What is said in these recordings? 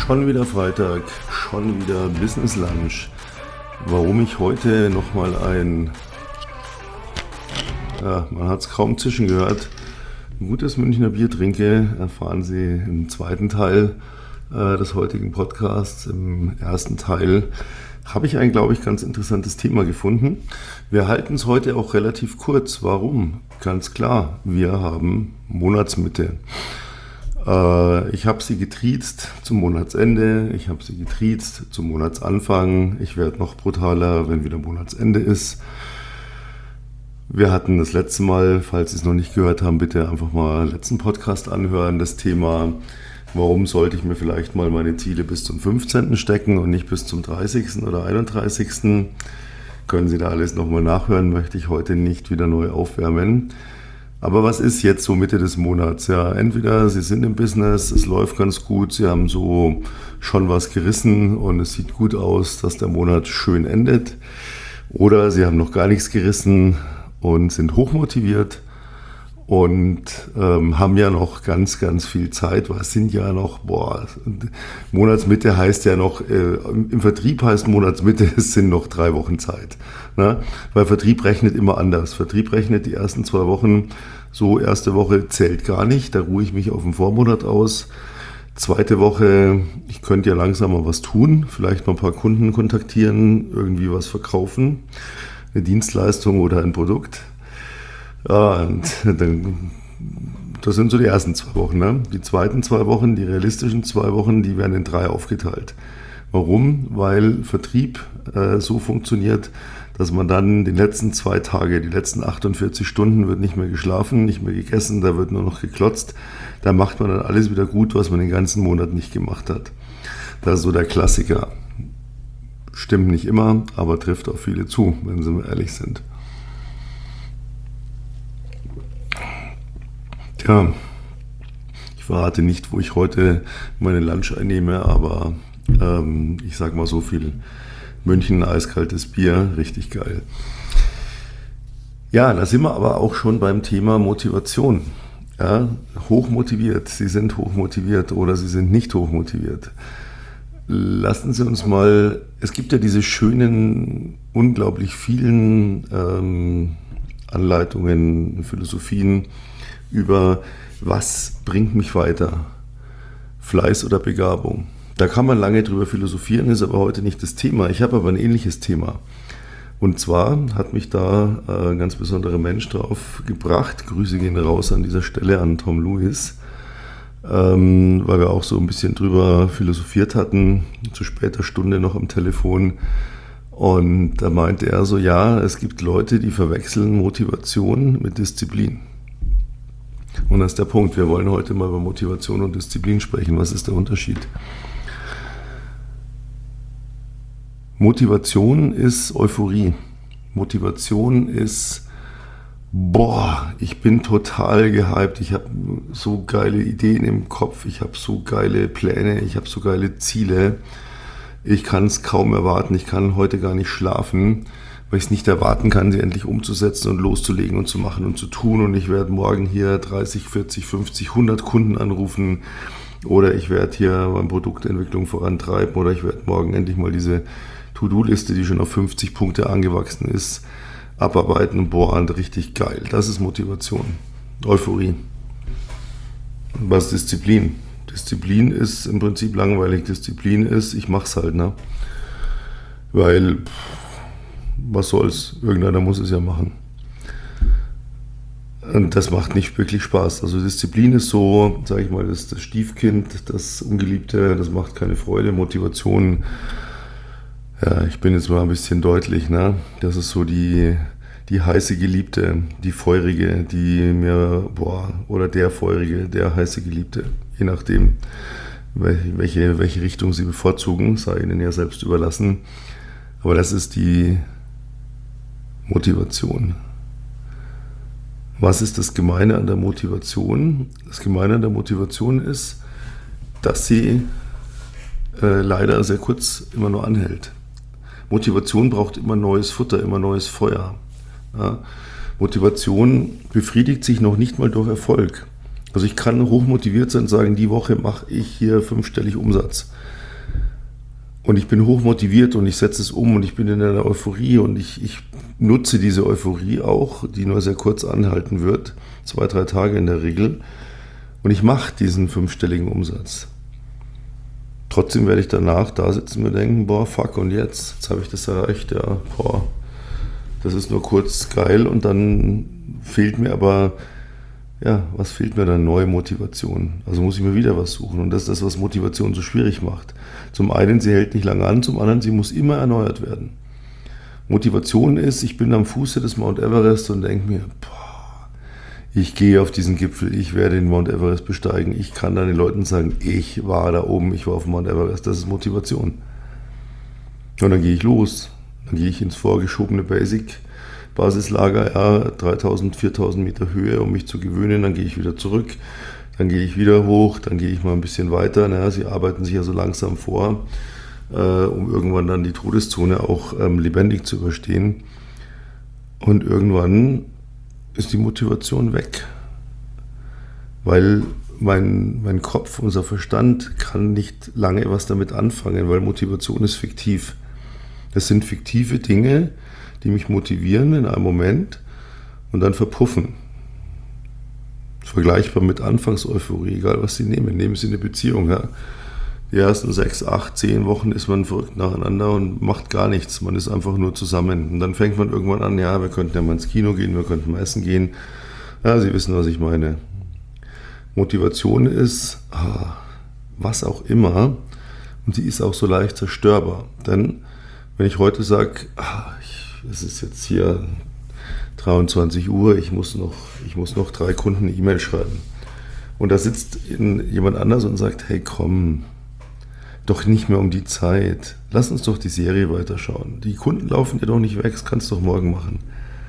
Schon wieder Freitag, schon wieder Business Lunch. Warum ich heute nochmal man hat es kaum zischen gehört, ein gutes Münchner Bier trinke, erfahren Sie im zweiten Teil des heutigen Podcasts. Im ersten Teil habe ich ein, glaube ich, ganz interessantes Thema gefunden. Wir halten es heute auch relativ kurz. Warum? Ganz klar, wir haben Monatsmitte. Ich habe sie getriezt zum Monatsende, ich habe sie getriezt zum Monatsanfang. Ich werde noch brutaler, wenn wieder Monatsende ist. Wir hatten das letzte Mal, falls Sie es noch nicht gehört haben, bitte einfach mal den letzten Podcast anhören. Das Thema, warum sollte ich mir vielleicht mal meine Ziele bis zum 15. stecken und nicht bis zum 30. oder 31. Können Sie da alles nochmal nachhören, möchte ich heute nicht wieder neu aufwärmen. Aber was ist jetzt so Mitte des Monats? Ja, entweder Sie sind im Business, es läuft ganz gut, Sie haben so schon was gerissen und es sieht gut aus, dass der Monat schön endet. Oder Sie haben noch gar nichts gerissen und sind hochmotiviert und haben ja noch ganz, ganz viel Zeit, weil es sind ja noch, Monatsmitte heißt ja noch, im Vertrieb heißt Monatsmitte, es sind noch 3 Wochen Zeit. Ne? Weil Vertrieb rechnet immer anders. Vertrieb rechnet die ersten 2 Wochen, so erste Woche zählt gar nicht, da ruhe ich mich auf den Vormonat aus. Zweite Woche, ich könnte ja langsam mal was tun, vielleicht mal ein paar Kunden kontaktieren, irgendwie was verkaufen, eine Dienstleistung oder ein Produkt. Ja, und dann, das sind so die ersten 2 Wochen. Ne? Die zweiten 2 Wochen, die realistischen 2 Wochen, die werden in 3 aufgeteilt. Warum? Weil Vertrieb so funktioniert, dass man dann die letzten 2 Tage, die letzten 48 Stunden wird nicht mehr geschlafen, nicht mehr gegessen, da wird nur noch geklotzt. Da macht man dann alles wieder gut, was man den ganzen Monat nicht gemacht hat. Das ist so der Klassiker. Stimmt nicht immer, aber trifft auf viele zu, wenn Sie mal ehrlich sind. Tja, ich verrate nicht, wo ich heute meine Lunch einnehme, aber ich sag mal so viel. München, eiskaltes Bier, richtig geil. Ja, da sind wir aber auch schon beim Thema Motivation. Ja, hochmotiviert, Sie sind hochmotiviert oder Sie sind nicht hochmotiviert. Lassen Sie uns mal, es gibt ja diese schönen, unglaublich vielen Anleitungen, Philosophien über was bringt mich weiter, Fleiß oder Begabung. Da kann man lange drüber philosophieren, ist aber heute nicht das Thema. Ich habe aber ein ähnliches Thema. Und zwar hat mich da ein ganz besonderer Mensch drauf gebracht. Grüße gehen raus an dieser Stelle an Tom Lewis, weil wir auch so ein bisschen drüber philosophiert hatten, zu später Stunde noch am Telefon. Und da meinte er so, ja, es gibt Leute, die verwechseln Motivation mit Disziplin. Und das ist der Punkt. Wir wollen heute mal über Motivation und Disziplin sprechen. Was ist der Unterschied? Motivation ist Euphorie. Motivation ist, ich bin total gehypt, ich habe so geile Ideen im Kopf, ich habe so geile Pläne, ich habe so geile Ziele. Ich kann es kaum erwarten, ich kann heute gar nicht schlafen, weil ich es nicht erwarten kann, sie endlich umzusetzen und loszulegen und zu machen und zu tun. Und ich werde morgen hier 30, 40, 50, 100 Kunden anrufen oder ich werde hier meine Produktentwicklung vorantreiben oder ich werde morgen endlich mal diese To-Do-Liste, die schon auf 50 Punkte angewachsen ist, abarbeiten und richtig geil. Das ist Motivation. Euphorie. Was ist Disziplin? Disziplin ist im Prinzip langweilig. Disziplin ist, ich mach's halt, ne? Weil, was soll's? Irgendeiner muss es ja machen. Und das macht nicht wirklich Spaß. Also Disziplin ist so, sage ich mal, das Stiefkind, das Ungeliebte, das macht keine Freude. Motivation, ja, ich bin jetzt mal ein bisschen deutlich, ne? Das ist so die heiße Geliebte, die Feurige, die mir, oder der Feurige, der heiße Geliebte, je nachdem, welche Richtung Sie bevorzugen, sei Ihnen ja selbst überlassen. Aber das ist die Motivation. Was ist das Gemeine an der Motivation? Das Gemeine an der Motivation ist, dass sie leider sehr kurz immer nur anhält. Motivation braucht immer neues Futter, immer neues Feuer. Ja? Motivation befriedigt sich noch nicht mal durch Erfolg. Also ich kann hochmotiviert sein und sagen, die Woche mache ich hier 5-stellig Umsatz. Und ich bin hochmotiviert und ich setze es um und ich bin in einer Euphorie und ich nutze diese Euphorie auch, die nur sehr kurz anhalten wird, 2, 3 Tage in der Regel. Und ich mache diesen 5-stelligen Umsatz. Trotzdem werde ich danach da sitzen und mir denken, boah, fuck, und jetzt habe ich das erreicht, ja, boah, das ist nur kurz geil und dann fehlt mir aber, ja, was fehlt mir dann? Neue Motivation. Also muss ich mir wieder was suchen und das ist das, was Motivation so schwierig macht. Zum einen, sie hält nicht lange an, zum anderen, sie muss immer erneuert werden. Motivation ist, ich bin am Fuße des Mount Everest und denke mir, boah, ich gehe auf diesen Gipfel, ich werde den Mount Everest besteigen. Ich kann dann den Leuten sagen, ich war da oben, ich war auf dem Mount Everest. Das ist Motivation. Und dann gehe ich los. Dann gehe ich ins vorgeschobene Basislager, ja, 3000, 4000 Meter Höhe, um mich zu gewöhnen. Dann gehe ich wieder zurück. Dann gehe ich wieder hoch. Dann gehe ich mal ein bisschen weiter. Naja, sie arbeiten sich ja so langsam vor, um irgendwann dann die Todeszone auch lebendig zu überstehen. Und irgendwann ist die Motivation weg. Weil mein Kopf, unser Verstand kann nicht lange was damit anfangen, weil Motivation ist fiktiv. Das sind fiktive Dinge, die mich motivieren in einem Moment und dann verpuffen. Vergleichbar mit Anfangseuphorie, egal was Sie nehmen. Nehmen Sie eine Beziehung. Ja. Die ersten 6, 8, 10 Wochen ist man verrückt nacheinander und macht gar nichts. Man ist einfach nur zusammen. Und dann fängt man irgendwann an, ja, wir könnten ja mal ins Kino gehen, wir könnten mal essen gehen. Ja, Sie wissen, was ich meine. Motivation ist, was auch immer, und sie ist auch so leicht zerstörbar. Denn wenn ich heute sage, es ist jetzt hier 23 Uhr, ich muss noch 3 Kunden eine E-Mail schreiben. Und da sitzt jemand anders und sagt, hey komm, doch nicht mehr um die Zeit. Lass uns doch die Serie weiterschauen. Die Kunden laufen dir doch nicht weg, das kannst du doch morgen machen.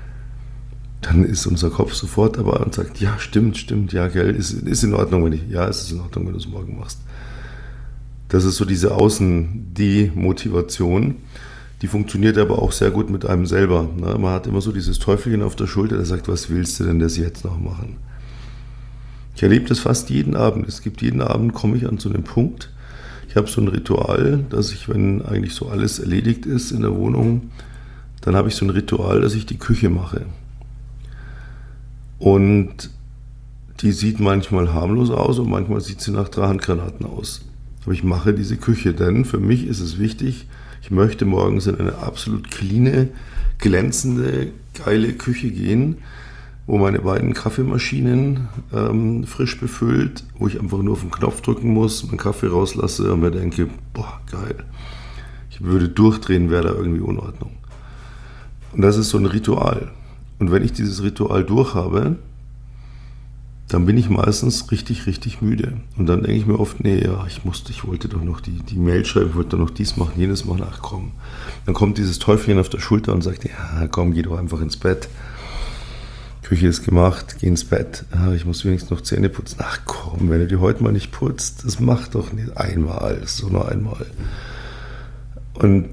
Dann ist unser Kopf sofort dabei und sagt, ja, stimmt, ja, gell, ist in Ordnung, es ist in Ordnung, wenn du es morgen machst. Das ist so diese Außendemotivation, die funktioniert aber auch sehr gut mit einem selber. Ne? Man hat immer so dieses Teufelchen auf der Schulter, der sagt, was willst du denn das jetzt noch machen? Ich erlebe das fast jeden Abend. Es gibt jeden Abend, komme ich an so einen Punkt, ich habe so ein Ritual, dass ich, wenn eigentlich so alles erledigt ist in der Wohnung, dann habe ich so ein Ritual, dass ich die Küche mache. Und die sieht manchmal harmlos aus und manchmal sieht sie nach 3 Handgranaten aus. Aber ich mache diese Küche, denn für mich ist es wichtig, ich möchte morgens in eine absolut cleane, glänzende, geile Küche gehen, wo meine beiden Kaffeemaschinen frisch befüllt, wo ich einfach nur auf den Knopf drücken muss, meinen Kaffee rauslasse und mir denke, boah, geil. Ich würde durchdrehen, wäre da irgendwie Unordnung. Und das ist so ein Ritual. Und wenn ich dieses Ritual durchhabe, dann bin ich meistens richtig, richtig müde. Und dann denke ich mir oft, nee, ja, ich wollte doch noch die Mail schreiben, ich wollte doch noch dies machen, jenes machen, ach komm. Dann kommt dieses Teufelchen auf der Schulter und sagt, ja, komm, geh doch einfach ins Bett. Küche ist gemacht, geh ins Bett. Ich muss wenigstens noch Zähne putzen. Ach komm, wenn du die heute mal nicht putzt, das macht doch nicht einmal, das ist doch nur einmal. Und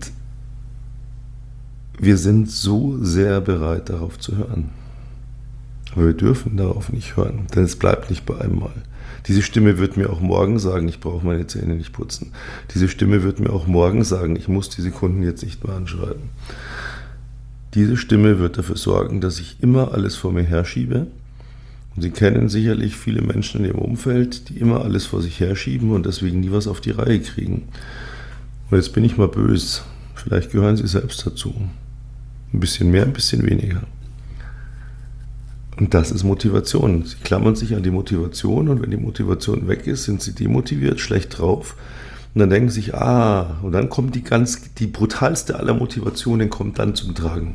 wir sind so sehr bereit, darauf zu hören. Aber wir dürfen darauf nicht hören, denn es bleibt nicht bei einmal. Diese Stimme wird mir auch morgen sagen, ich brauche meine Zähne nicht putzen. Diese Stimme wird mir auch morgen sagen, ich muss diese Kunden jetzt nicht mehr anschreiben. Diese Stimme wird dafür sorgen, dass ich immer alles vor mir herschiebe. Und Sie kennen sicherlich viele Menschen in Ihrem Umfeld, die immer alles vor sich herschieben und deswegen nie was auf die Reihe kriegen. Und jetzt bin ich mal böse. Vielleicht gehören Sie selbst dazu. Ein bisschen mehr, ein bisschen weniger. Und das ist Motivation. Sie klammern sich an die Motivation und wenn die Motivation weg ist, sind Sie demotiviert, schlecht drauf. Und dann denken Sie sich, und dann kommt die brutalste aller Motivationen kommt dann zum Tragen.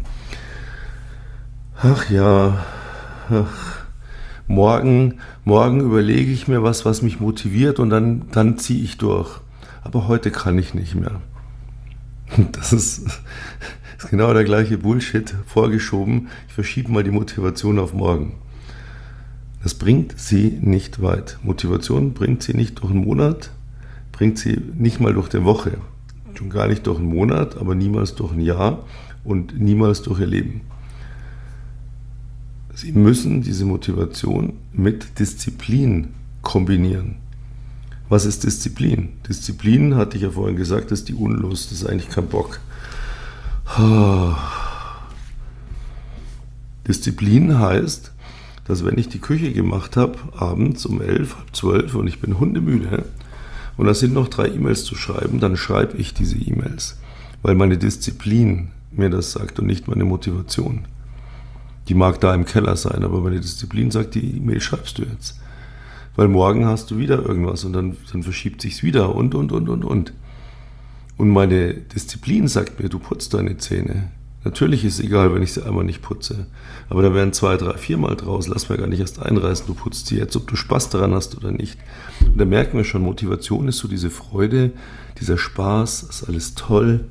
Morgen überlege ich mir was mich motiviert und dann ziehe ich durch. Aber heute kann ich nicht mehr. Das ist genau der gleiche Bullshit, vorgeschoben. Ich verschiebe mal die Motivation auf morgen. Das bringt Sie nicht weit. Motivation bringt Sie nicht durch einen Monat, bringt Sie nicht mal durch die Woche. Schon gar nicht durch einen Monat, aber niemals durch ein Jahr und niemals durch Ihr Leben. Sie müssen diese Motivation mit Disziplin kombinieren. Was ist Disziplin? Disziplin, hatte ich ja vorhin gesagt, ist die Unlust, das ist eigentlich kein Bock. Disziplin heißt, dass wenn ich die Küche gemacht habe, abends um 11, halb 12 und ich bin hundemüde und da sind noch 3 E-Mails zu schreiben, dann schreibe ich diese E-Mails, weil meine Disziplin mir das sagt und nicht meine Motivation. Die mag da im Keller sein, aber meine Disziplin sagt, die E-Mail schreibst du jetzt. Weil morgen hast du wieder irgendwas und dann verschiebt sich's wieder und. Und meine Disziplin sagt mir, du putzt deine Zähne. Natürlich ist es egal, wenn ich sie einmal nicht putze. Aber da werden 2, 3, 4 Mal draus. Lass mir gar nicht erst einreißen, du putzt sie jetzt, ob du Spaß daran hast oder nicht. Und da merken wir schon, Motivation ist so diese Freude, dieser Spaß, das ist alles toll.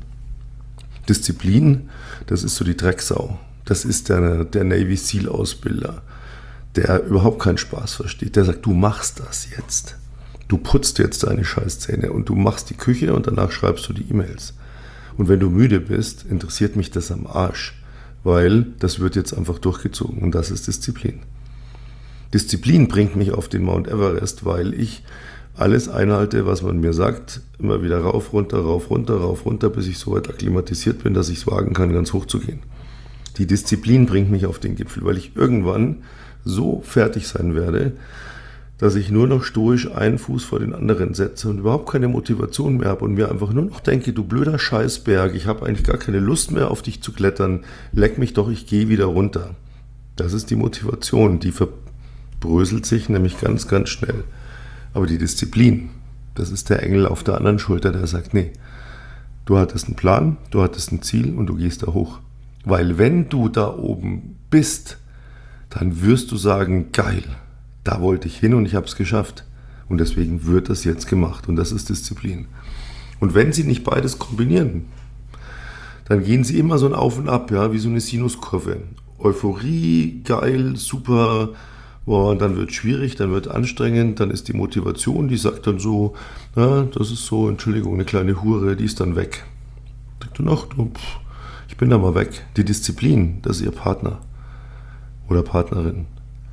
Disziplin, das ist so die Drecksau. Das ist der Navy Seal Ausbilder, der überhaupt keinen Spaß versteht. Der sagt, du machst das jetzt. Du putzt jetzt deine Scheißzähne und du machst die Küche und danach schreibst du die E-Mails. Und wenn du müde bist, interessiert mich das am Arsch, weil das wird jetzt einfach durchgezogen und das ist Disziplin. Disziplin bringt mich auf den Mount Everest, weil ich alles einhalte, was man mir sagt, immer wieder rauf, runter, bis ich so weit akklimatisiert bin, dass ich es wagen kann, ganz hoch zu gehen. Die Disziplin bringt mich auf den Gipfel, weil ich irgendwann so fertig sein werde, dass ich nur noch stoisch einen Fuß vor den anderen setze und überhaupt keine Motivation mehr habe und mir einfach nur noch denke, du blöder Scheißberg, ich habe eigentlich gar keine Lust mehr auf dich zu klettern, leck mich doch, ich gehe wieder runter. Das ist die Motivation, die verbröselt sich nämlich ganz, ganz schnell. Aber die Disziplin, das ist der Engel auf der anderen Schulter, der sagt, nee, du hattest einen Plan, du hattest ein Ziel und du gehst da hoch. Weil wenn du da oben bist, dann wirst du sagen, geil, da wollte ich hin und ich habe es geschafft. Und deswegen wird das jetzt gemacht und das ist Disziplin. Und wenn sie nicht beides kombinieren, dann gehen sie immer so ein Auf und Ab, ja, wie so eine Sinuskurve. Euphorie, geil, super, boah, dann wird es schwierig, dann wird es anstrengend, dann ist die Motivation, die sagt dann so, ja, das ist so, Entschuldigung, eine kleine Hure, die ist dann weg. Sagt dann, ach, ich bin da mal weg. Die Disziplin, das ist ihr Partner oder Partnerin.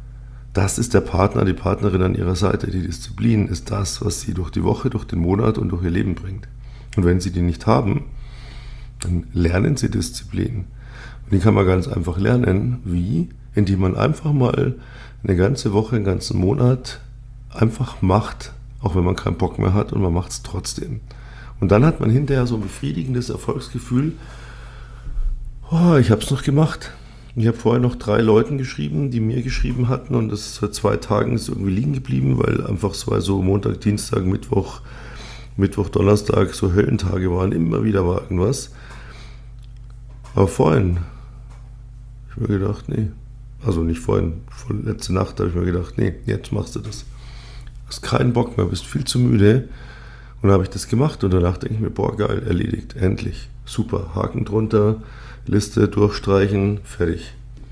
Das ist der Partner, die Partnerin an ihrer Seite. Die Disziplin ist das, was sie durch die Woche, durch den Monat und durch ihr Leben bringt. Und wenn sie die nicht haben, dann lernen sie Disziplin. Und die kann man ganz einfach lernen. Wie? Indem man einfach mal eine ganze Woche, einen ganzen Monat einfach macht, auch wenn man keinen Bock mehr hat und man macht es trotzdem. Und dann hat man hinterher so ein befriedigendes Erfolgsgefühl. Oh, ich habe es noch gemacht. Ich habe vorher noch 3 Leuten geschrieben, die mir geschrieben hatten und das seit 2 Tagen ist irgendwie liegen geblieben, weil einfach so Montag, Dienstag, Mittwoch, Donnerstag so Höllentage waren, immer wieder war irgendwas. Aber vorhin habe ich mir gedacht, nee, also nicht vorhin, letzte Nacht habe ich mir gedacht, nee, jetzt machst du das. Du hast keinen Bock mehr, bist viel zu müde und dann habe ich das gemacht und danach denke ich mir, boah geil, erledigt, endlich, super, Haken drunter, Liste durchstreichen, fertig.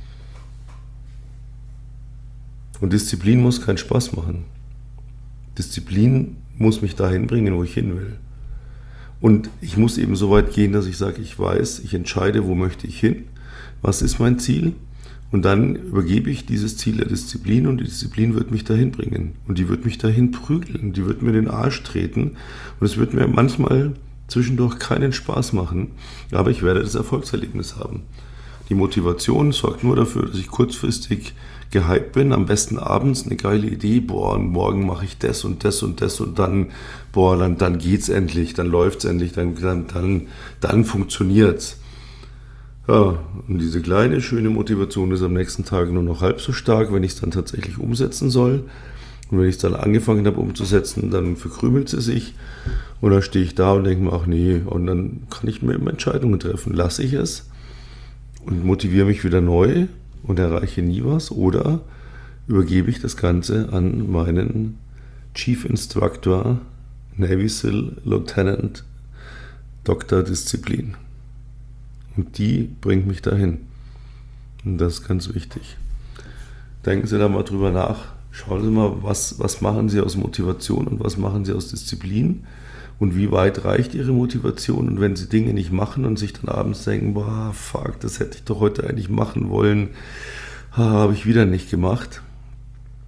Und Disziplin muss keinen Spaß machen. Disziplin muss mich dahin bringen, wo ich hin will. Und ich muss eben so weit gehen, dass ich sage, ich weiß, ich entscheide, wo möchte ich hin, was ist mein Ziel und dann übergebe ich dieses Ziel der Disziplin und die Disziplin wird mich dahin bringen und die wird mich dahin prügeln, die wird mir den Arsch treten und es wird mir manchmal zwischendurch keinen Spaß machen, aber ich werde das Erfolgserlebnis haben. Die Motivation sorgt nur dafür, dass ich kurzfristig gehypt bin, am besten abends eine geile Idee, boah, und morgen mache ich das und das und das und dann, boah, dann geht's endlich, dann läuft's endlich, dann funktioniert's. Ja, und diese kleine, schöne Motivation ist am nächsten Tag nur noch halb so stark, wenn ich es dann tatsächlich umsetzen soll. Und wenn ich es dann angefangen habe umzusetzen, dann verkrümelt sie sich und dann stehe ich da und denke mir, ach nee, und dann kann ich mir immer Entscheidungen treffen. Lasse ich es und motiviere mich wieder neu und erreiche nie was oder übergebe ich das Ganze an meinen Chief Instructor, Navy SEAL Lieutenant Dr. Disziplin. Und die bringt mich dahin. Und das ist ganz wichtig. Denken Sie da mal drüber nach. Schauen Sie mal, was machen Sie aus Motivation und was machen Sie aus Disziplin und wie weit reicht Ihre Motivation und wenn Sie Dinge nicht machen und sich dann abends denken, boah, fuck, das hätte ich doch heute eigentlich machen wollen, habe ich wieder nicht gemacht,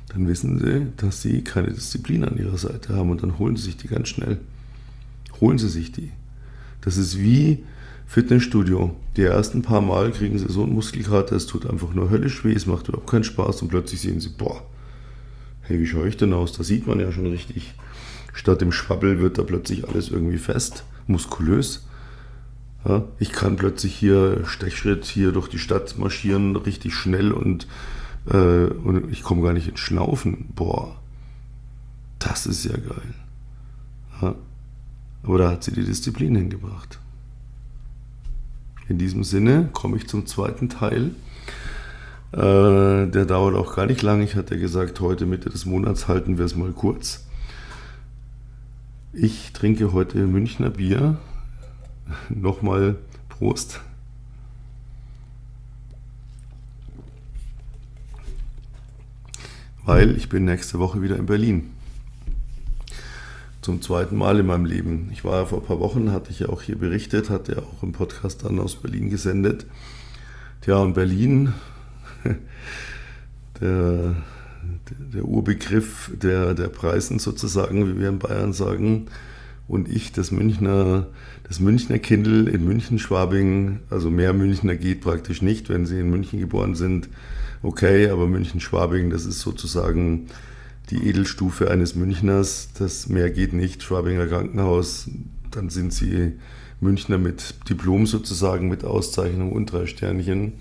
dann wissen sie, dass sie keine Disziplin an ihrer Seite haben und dann holen sie sich die ganz schnell. Holen sie sich die. Das ist wie Fitnessstudio. Die ersten paar Mal kriegen sie so einen Muskelkater, es tut einfach nur höllisch weh, es macht überhaupt keinen Spaß und plötzlich sehen sie, boah, hey, wie schaue ich denn aus? Da sieht man ja schon richtig. Statt dem Schwabbel wird da plötzlich alles irgendwie fest, muskulös. Ja, ich kann plötzlich hier Stechschritt hier durch die Stadt marschieren, richtig schnell und ich komme gar nicht ins Schnaufen. Boah, das ist ja geil. Ja, aber da hat sie die Disziplin hingebracht. In diesem Sinne komme ich zum zweiten Teil. Der dauert auch gar nicht lang. Ich hatte gesagt, heute Mitte des Monats halten wir es mal kurz. Ich trinke heute Münchner Bier. Nochmal Prost. Weil ich bin nächste Woche wieder in Berlin. Zum zweiten Mal in meinem Leben. Ich war ja vor ein paar Wochen, hatte ich ja auch hier berichtet, hatte ja auch im Podcast dann aus Berlin gesendet. Tja, und Berlin, der Urbegriff der Preisen sozusagen, wie wir in Bayern sagen, und ich, das Münchner Kindl in München-Schwabing, also mehr Münchner geht praktisch nicht, wenn sie in München geboren sind. Okay, aber München-Schwabing, das ist sozusagen die Edelstufe eines Münchners, das mehr geht nicht, Schwabinger Krankenhaus, dann sind sie Münchner mit Diplom sozusagen, mit Auszeichnung und 3 Sternchen.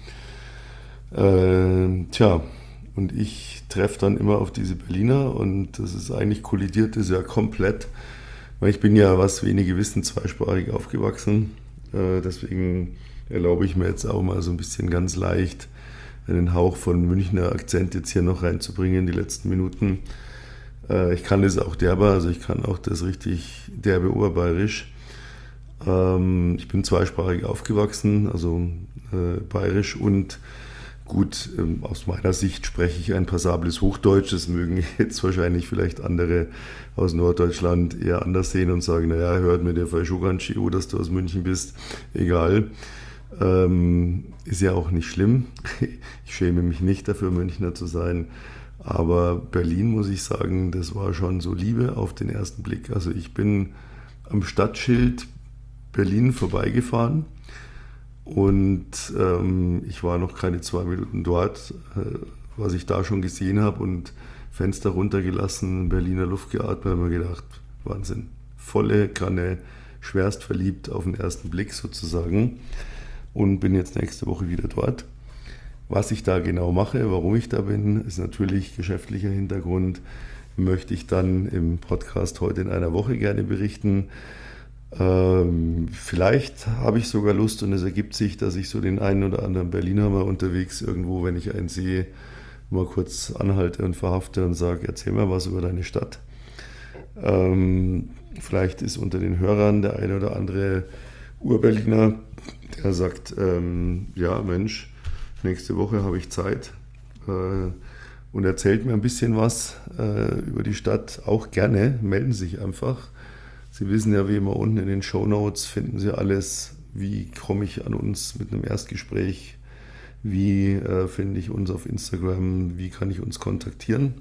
Und ich treffe dann immer auf diese Berliner und das ist eigentlich kollidiert das ja komplett, weil ich bin ja, was wenige wissen, zweisprachig aufgewachsen, deswegen erlaube ich mir jetzt auch mal so ein bisschen ganz leicht einen Hauch von Münchner Akzent jetzt hier noch reinzubringen, die letzten Minuten. Ich kann das auch derber, also ich kann auch das richtig derbe Oberbayerisch. Ich bin zweisprachig aufgewachsen, also bayerisch und gut, aus meiner Sicht spreche ich ein passables Hochdeutsch. Das mögen jetzt wahrscheinlich vielleicht andere aus Norddeutschland eher anders sehen und sagen, naja, hört mir der Fall schon ganz schön, dass du aus München bist. Egal. Ist ja auch nicht schlimm. Ich schäme mich nicht dafür, Münchner zu sein. Aber Berlin, muss ich sagen, das war schon so Liebe auf den ersten Blick. Also ich bin am Stadtschild Berlin vorbeigefahren und ich war noch keine 2 Minuten dort, was ich da schon gesehen habe und Fenster runtergelassen, Berliner Luft geatmet und mir gedacht, Wahnsinn, volle Kanne, schwerst verliebt auf den ersten Blick sozusagen. Und bin jetzt nächste Woche wieder dort. Was ich da genau mache, warum ich da bin, ist natürlich geschäftlicher Hintergrund. Möchte ich dann im Podcast heute in einer Woche gerne berichten. Vielleicht habe ich sogar Lust und es ergibt sich, dass ich so den einen oder anderen Berliner mal unterwegs irgendwo, wenn ich einen sehe, mal kurz anhalte und verhafte und sage, erzähl mal was über deine Stadt. Vielleicht ist unter den Hörern der eine oder andere Urberliner, der sagt, ja Mensch, nächste Woche habe ich Zeit und erzählt mir ein bisschen was über die Stadt, auch gerne, melden Sie sich einfach. Sie wissen ja, wie immer unten in den Shownotes finden Sie alles, wie komme ich an uns mit einem Erstgespräch, wie finde ich uns auf Instagram, wie kann ich uns kontaktieren.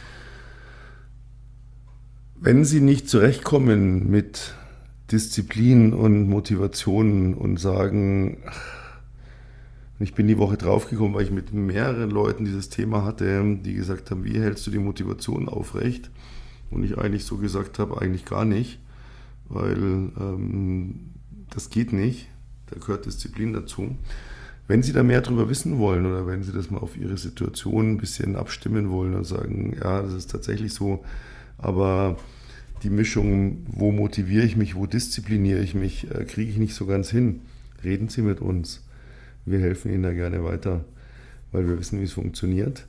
Wenn Sie nicht zurechtkommen mit Disziplin und Motivation und sagen, ich bin die Woche draufgekommen, weil ich mit mehreren Leuten dieses Thema hatte, die gesagt haben, wie hältst du die Motivation aufrecht? Und ich eigentlich so gesagt habe, eigentlich gar nicht, weil das geht nicht, da gehört Disziplin dazu. Wenn Sie da mehr darüber wissen wollen oder wenn Sie das mal auf Ihre Situation ein bisschen abstimmen wollen und sagen, ja, das ist tatsächlich so, aber die Mischung, wo motiviere ich mich, wo diszipliniere ich mich, kriege ich nicht so ganz hin. Reden Sie mit uns. Wir helfen Ihnen da gerne weiter, weil wir wissen, wie es funktioniert.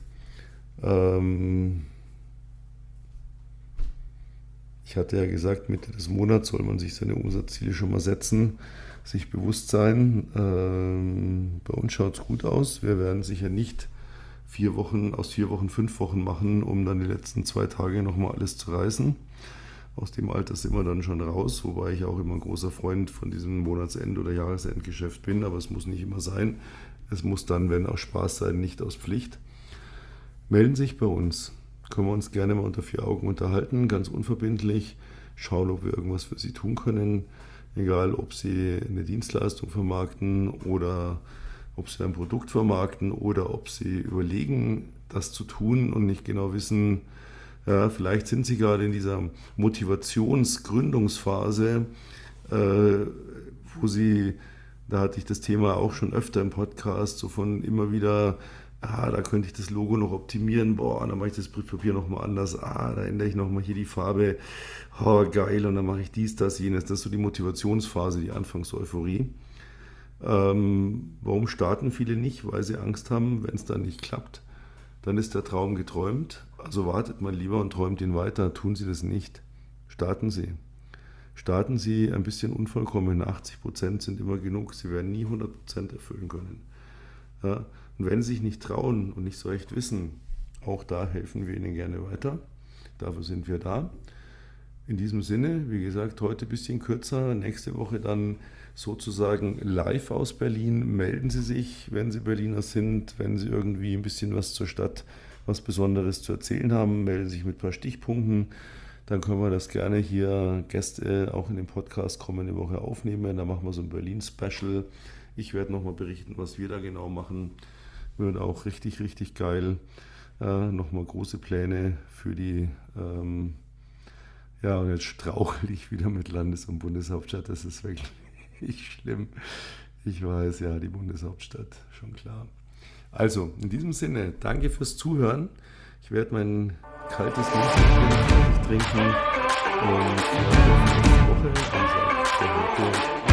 Ich hatte ja gesagt, Mitte des Monats soll man sich seine Umsatzziele schon mal setzen, sich bewusst sein. Bei uns schaut es gut aus. Wir werden sicher nicht 4 Wochen, aus 4 Wochen 5 Wochen machen, um dann die letzten 2 Tage nochmal alles zu reißen. Aus dem Alter sind wir dann schon raus, wobei ich auch immer ein großer Freund von diesem Monatsend- oder Jahresendgeschäft bin, aber es muss nicht immer sein. Es muss dann, wenn auch Spaß sein, nicht aus Pflicht. Melden Sie sich bei uns. können wir uns gerne mal unter 4 Augen unterhalten, ganz unverbindlich, schauen, ob wir irgendwas für Sie tun können, egal ob Sie eine Dienstleistung vermarkten oder ob Sie ein Produkt vermarkten oder ob Sie überlegen, das zu tun und nicht genau wissen, ja, vielleicht sind Sie gerade in dieser Motivationsgründungsphase, wo Sie, da hatte ich das Thema auch schon öfter im Podcast, so von immer wieder, da könnte ich das Logo noch optimieren, dann mache ich das Briefpapier nochmal anders, da ändere ich nochmal hier die Farbe, geil, und dann mache ich dies, das, jenes. Das ist so die Motivationsphase, die Anfangseuphorie. Warum starten viele nicht? Weil sie Angst haben, wenn es dann nicht klappt, dann ist der Traum geträumt. Also wartet mal lieber und träumt ihn weiter. Tun Sie das nicht. Starten Sie. Starten Sie ein bisschen unvollkommen. 80% sind immer genug. Sie werden nie 100% erfüllen können. Ja? Und wenn Sie sich nicht trauen und nicht so recht wissen, auch da helfen wir Ihnen gerne weiter. Dafür sind wir da. In diesem Sinne, wie gesagt, heute ein bisschen kürzer, nächste Woche dann sozusagen live aus Berlin. Melden Sie sich, wenn Sie Berliner sind, wenn Sie irgendwie ein bisschen was zur Stadt, was Besonderes zu erzählen haben, melden Sie sich mit ein paar Stichpunkten. Dann können wir das gerne hier Gäste auch in den Podcast kommende Woche aufnehmen. Da machen wir so ein Berlin-Special. Ich werde nochmal berichten, was wir da genau machen. Wird auch richtig, richtig geil. Nochmal große Pläne für die... und jetzt strauchle ich wieder mit Landes- und Bundeshauptstadt. Das ist wirklich schlimm. Ich weiß, ja, die Bundeshauptstadt, schon klar. Also, in diesem Sinne, danke fürs Zuhören. Ich werde mein kaltes Milchbier trinken und bis nächste Woche. Und sage für heute